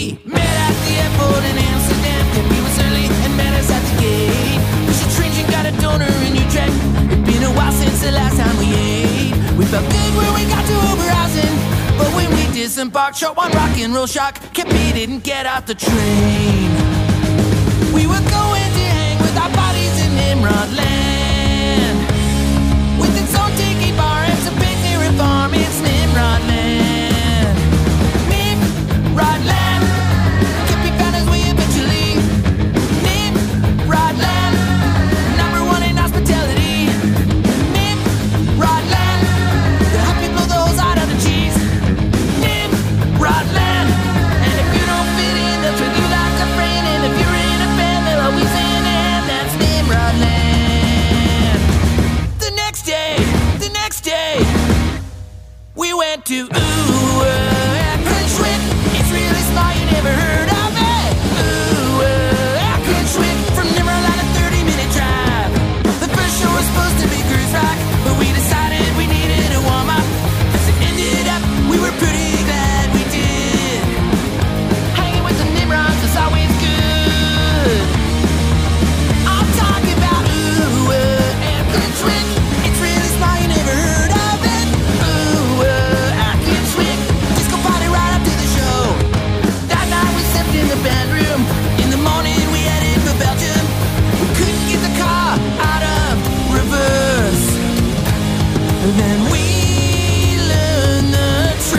We met at the airport in Amsterdam. He was early and met us at the gate. We should change and got a donor in Utrecht. It's been a while since the last time we ate. We felt good when we got to Oberhausen, but when we disembarked, short one rock and roll shock. Kippy didn't get out the train. We were going to hang with our bodies in Nimrod land, with its own tiki bar and some big dairy farm. It's Nimrod land. Nimrod land. Kippy found his way eventually. Nimrod land. Number one in hospitality. Nimrod land. The happy blow the holes out of the cheese. Nimrod land. And if you don't fit in, they'll treat you like a friend. And if you're in a band, they'll always hand in hand. That's Nimrod land. The next day, we went to Krushwik. It's really small, you never heard of it. Krushwik. From Nimrod on a 30-minute drive. The first show was supposed to be cruise rock, but we decided we needed a warm-up. As it ended up, we were pretty glad we did. Hanging with the Nimrods was always good. I'm talking about Krushwik. It's really small, you never heard of it. Krushwik. Disco party right after the show. That night we slept in the bedroom. In the morning we headed for Belgium. We couldn't get the car out of reverse. And then we learned the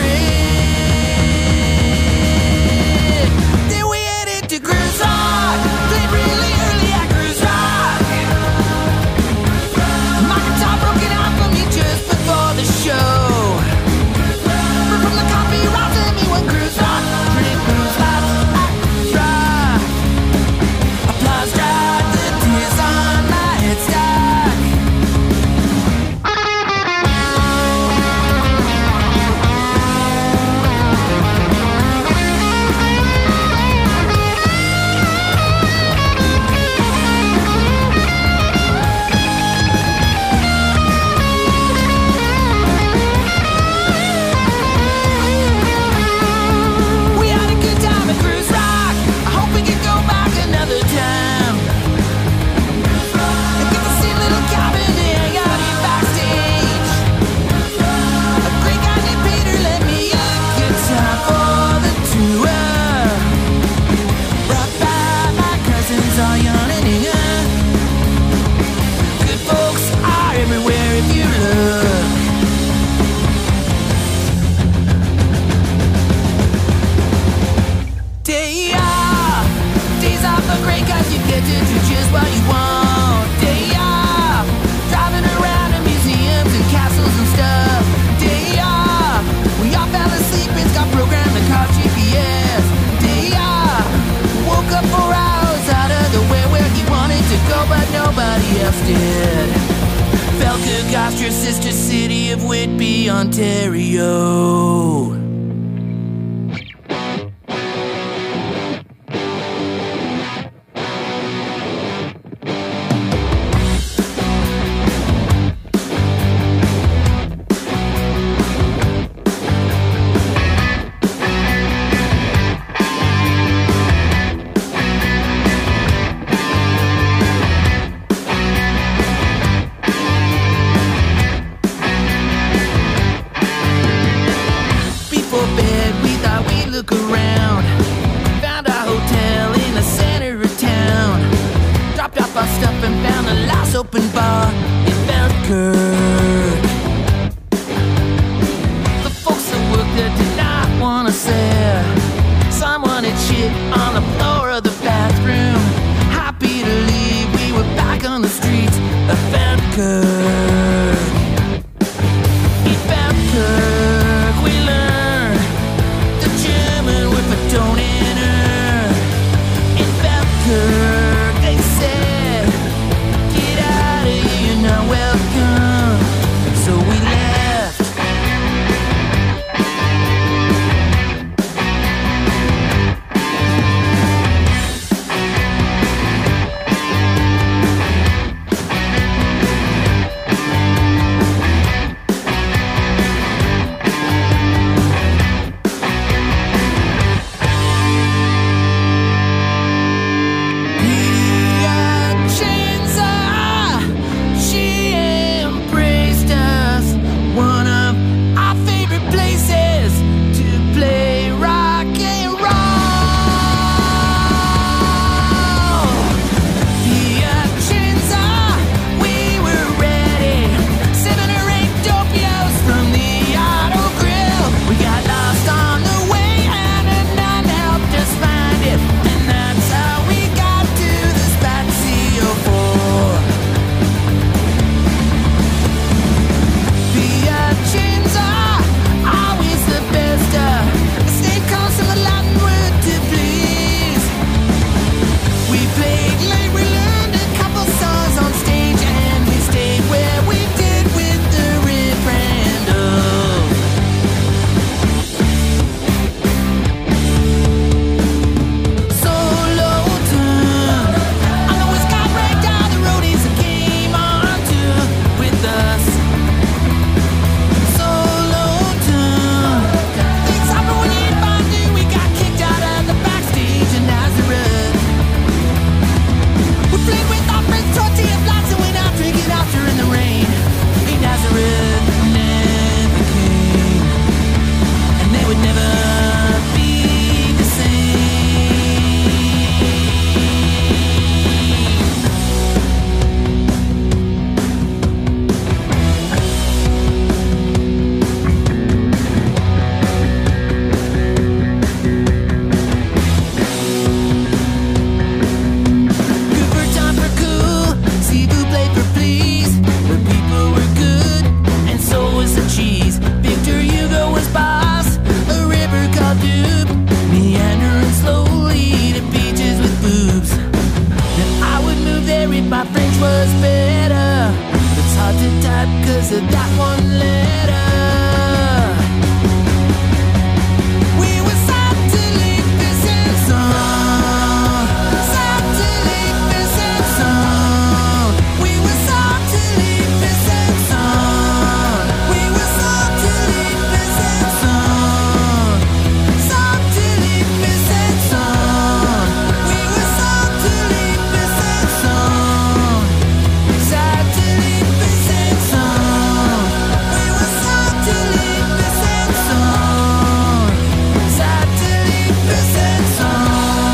trick. Then we headed to Cruise Rock. Played really early at Cruise Rock. My guitar broken out for me just before the show. But from the coffee rock to me when Cruise Rock. Drink Cruise Rock, rock. Applause dried the tears on my headstock. We had a good time at Cruise Rock. I hope we can go back another time. And get to see a little cabin to hang out in backstage. A great guy named Peter lent me a guitar for the tour. Brought by my cousins all young and eager. Good folks are everywhere if you look. Days off are great 'cause you get to do just what you want. Day off, driving around in museums and castles and stuff. Day off, we all fell asleep and got programmed to call GPS. Day off, woke up 4 hours out of the way where he wanted to go but nobody else did. Falkirk, Austria, sister city of Whitby, Ontario. Before bed, we thought we'd look around. Found our hotel in the center of town. Dropped off our stuff and found the last open bar in Falkirk. The folks that worked there did not want to sell. Someone had shit on the floor of the bathroom. Happy to leave, we were back on the streets of Falkirk. In Falkirk, we learned the German write one letter. We were satellite and song, satellite and song. We were satellite and song. We were satellite and song, satellite and song. We were satellite and song, satellite and song. We were satellite and song, satellite and song.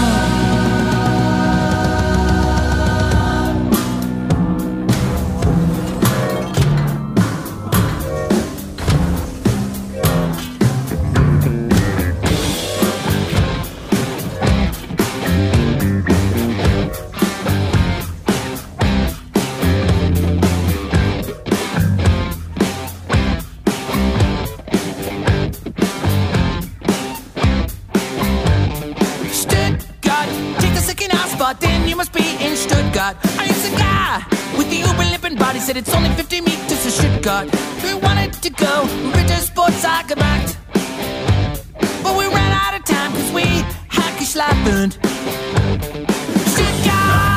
Stuttgart, take the second house spot, then you must be in Stuttgart. I used a guy with the uber limping body, said it's only 50 meters to Stuttgart. We wanted to go, Ritter Sports Markt, but we ran out of time cause we had geschlafen. Stuttgart!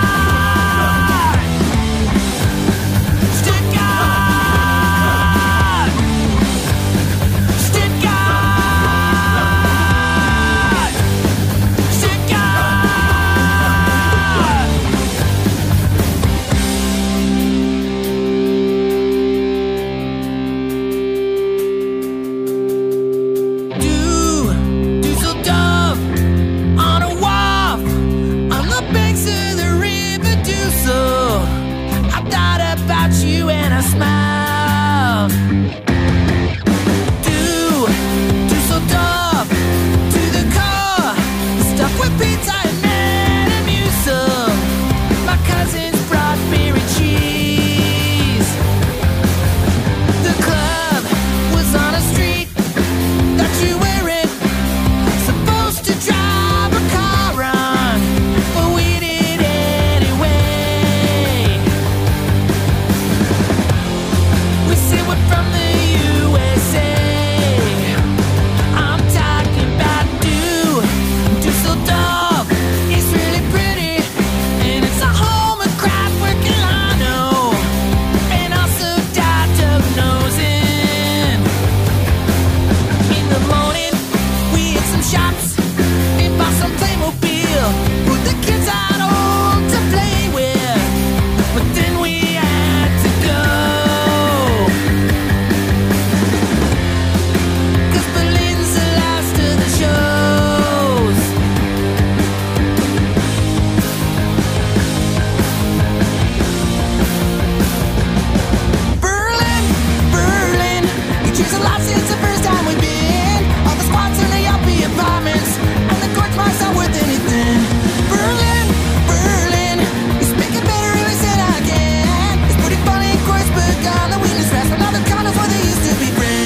Stuttgart! Stuttgart! Stuttgart! Düsseldorf, on a wharf, on the banks of the river Düssel. I thought about you and I smiled. Düsseldorf, to the core, stuck with pizza and Metamucil. My cousins brought beer and cheese. The club was on a street that you weren't supposed to drive a car on, but we did anyway. We said we're from the USA. I'm talking about Düsseldorf. It's really pretty, and it's a home of craft working Lano, and also diagnosing. In the morning, we hit some shops and bought some Playmobil, put the kids out on to play with, but then we had to go, cause Berlin's the last of the shows. Berlin, Berlin, we changed a lot since the first time we've been. All the squats in the Yelpy apartments, and the court marks not worth anything. Berlin, Berlin, you speak it better if I said I can. It's pretty funny in Kreuzberg on the Wiener Strasse, but now the condos where they used to be friends.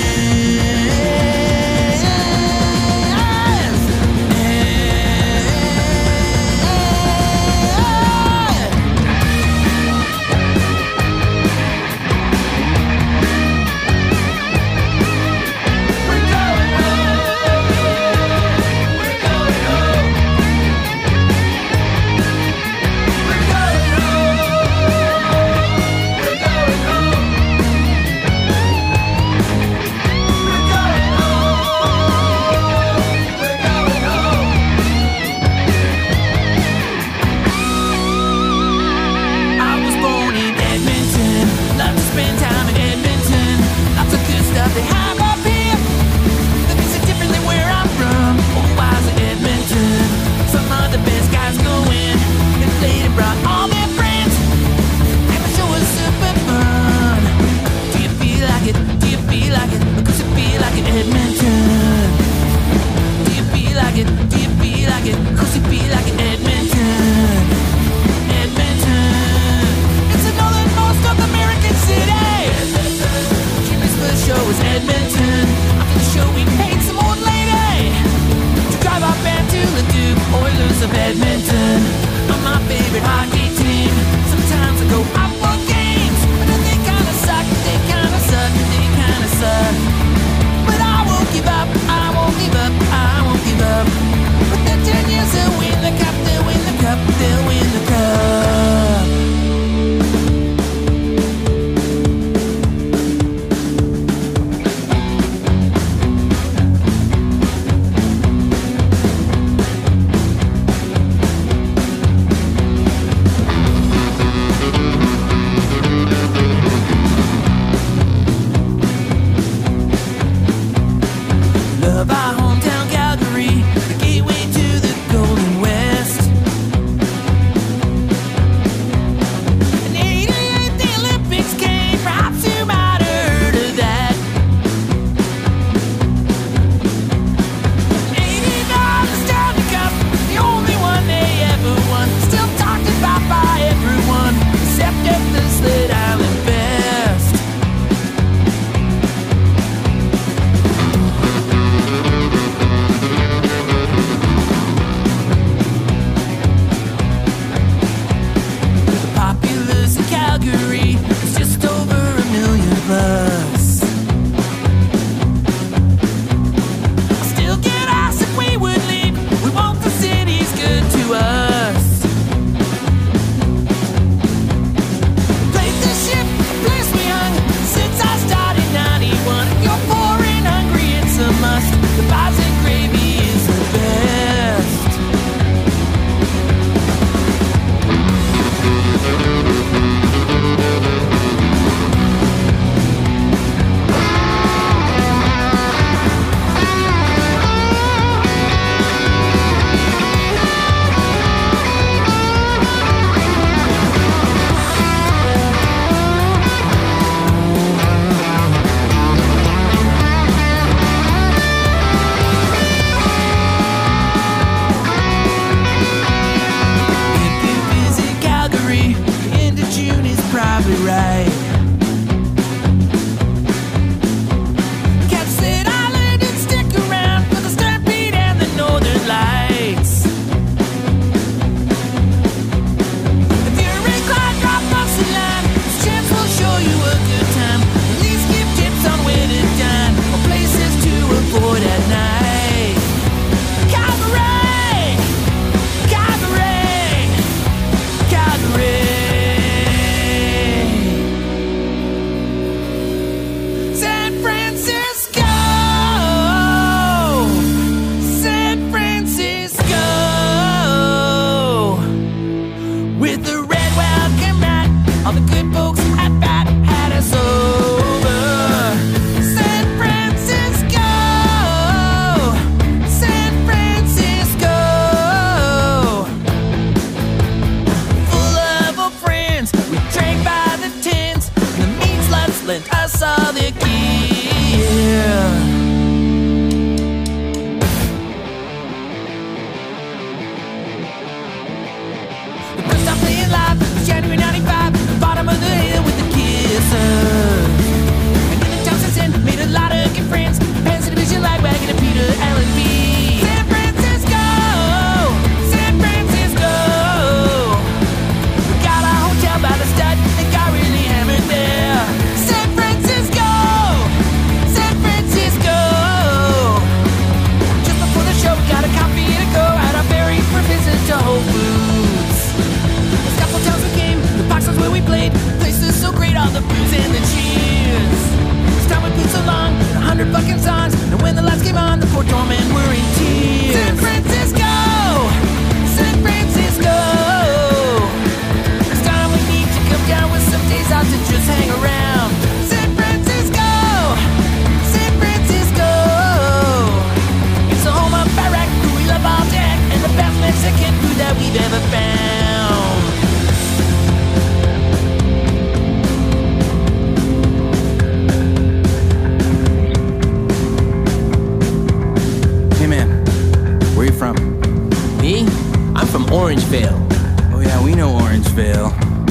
Orangevale. Oh yeah, we know Orangevale.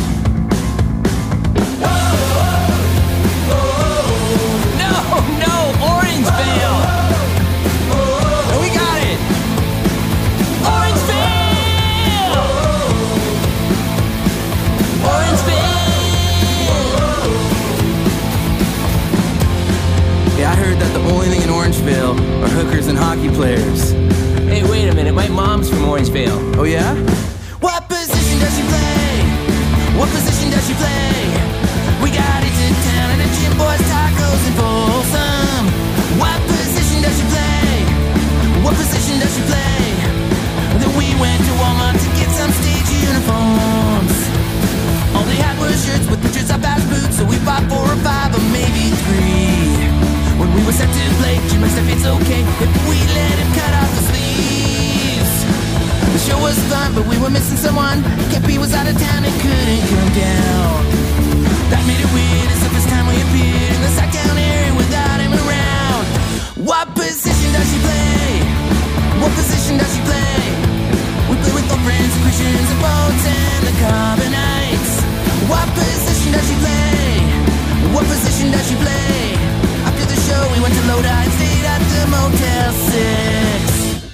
No, Orangevale. Oh, we got it. Orangevale. Yeah, I heard that the only thing in Orangevale are hookers and hockey players. Hey, wait a minute. My mom's from Orangevale. Oh yeah? What position does she play? What position does she play? We got into town and a Jim Boy's tacos and Folsom. What position does she play? What position does she play? Then we went to Walmart to get some stage uniforms. All they had were shirts with pictures of bass boots, so we bought 4 or 5 or maybe 3. When we were set to play, Jim asked if it's okay if we let him cut off the sleeves. The show was fun, but we were missing someone. Kepi was out of town and couldn't come down. That made it weird, it's the first time we appeared in the Sacktown area without him around. What position does she play? What position does she play? We play with our friends, the Christians, the Boats, and the Carbonites. What position does she play? What position does she play? After the show, we went to Lodi and stayed at the Motel 6.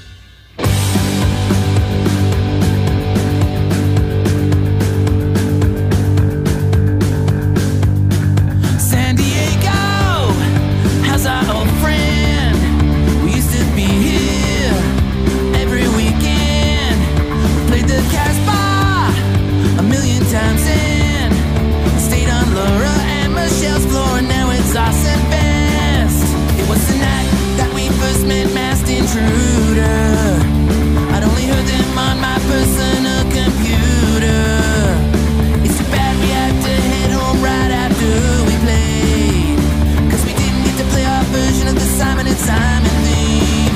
San Diego has our old friend. We used to be here every weekend. We played the Casbah a million times and stayed on Laura and Michelle's floor, and now it's us and best. It was the night that we first met Masked Intruder. I'd only heard them on my personal computer. It's too bad we had to head home right after we played, 'cause we didn't get to play our version of the Simon and Simon theme.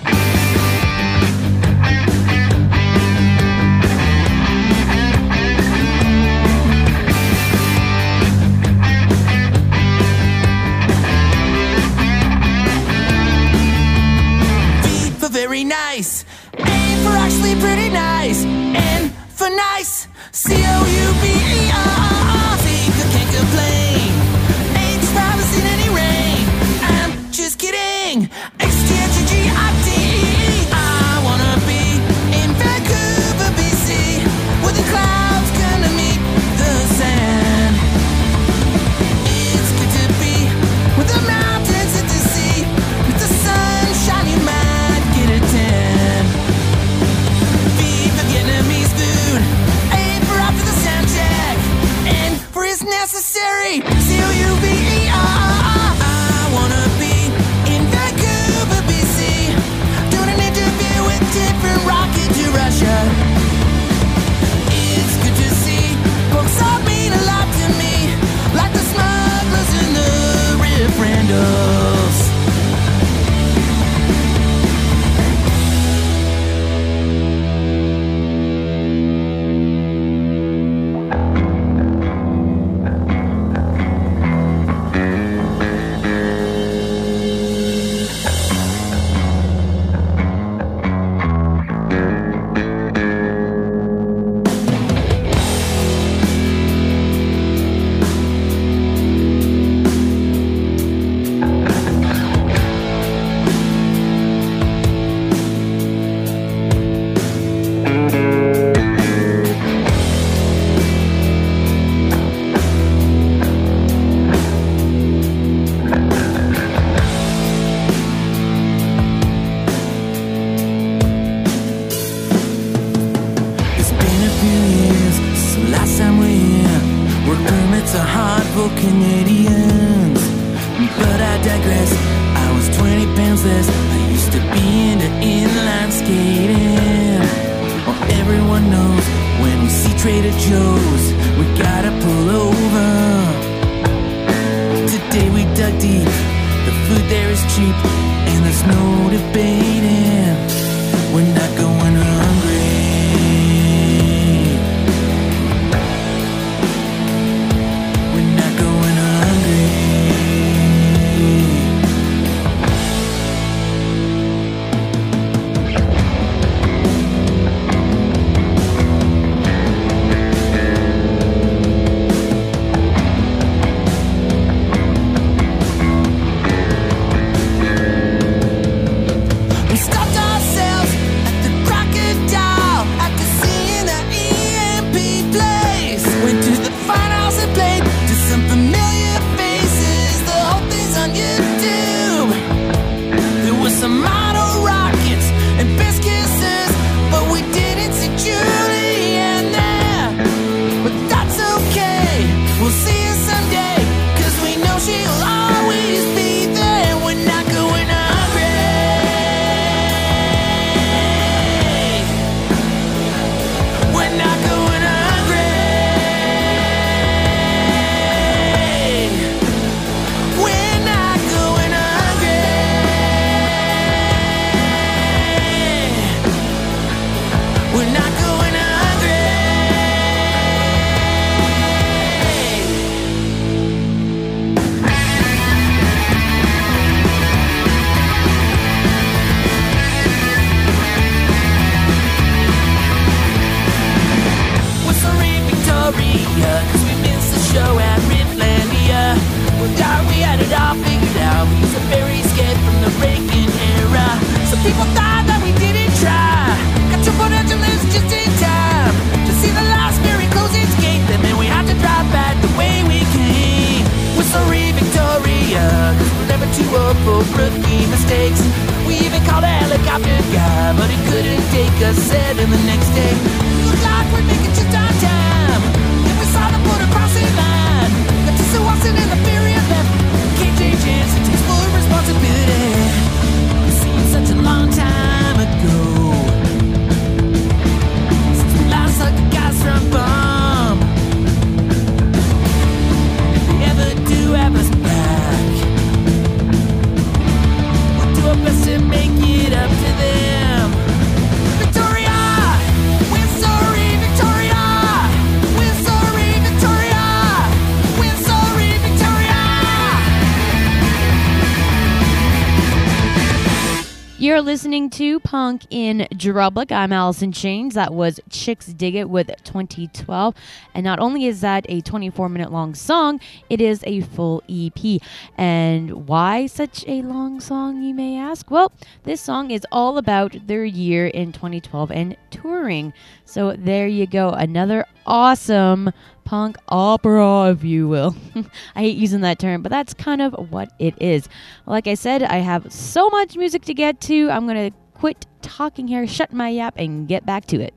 V for very nice, A for actually pretty nice, N for nice, C-O-U-B-E-R-R-R. C for can't complain, H for haven't seen any rain. I'm just kidding. H-T-H-G-I-T-E-E. I wanna be in Vancouver, BC, where the clouds come to meet the sand. It's good to be with the mountains and the sea. With the sunshine, you might get a tan. V for Vietnamese food, A for after the sound check, N for is necessary, C-O-U-B-E-R-R-R. I wanna be in Vancouver, BC, doing an interview with different rocket to Russia. It's good to see folks that mean a lot to me, like the smugglers and the Rip Randalls. It's been a few years since the last time we're here. Work permits are hard for Canadians, but I digress. I was 20 pounds less. I used to be into inline skating. Well, everyone knows when we see Trader Joe's, we gotta pull over. Today we dug deep. The food there is cheap, and there's no debating. We're not going hungry. We're not going hungry. People thought that we didn't try. Got to Port Angeles just in time to see the last ferry close its gate. Then man, we had to drive back the way we came. We're sorry, Victoria, 'cause we're never too old for rookie mistakes. We even called a helicopter guy, but he couldn't take us. Said in the next day, looked like we're making just our time. Then we saw the border crossing line. Got to Sue Watson and the ferry left. KJ Jansen takes full responsibility. It seems such a long time ago since we last saw the guys from Bomb. If they ever do have us back, we'll do our best to make it up to them. Victoria, we're sorry, Victoria. We're sorry, Victoria. We're sorry, Victoria. You're listening to Punk in Drublic. I'm Allison Chains. That was Chicks Dig It with 2012. And not only is that a 24-minute long song, it is a full EP. And why such a long song, you may ask? Well, this song is all about their year in 2012 and touring. So there you go. Another awesome punk opera, if you will. I hate using that term, but that's kind of what it is. Like I said, I have so much music to get to. I'm going to quit talking here, shut my yap, and get back to it.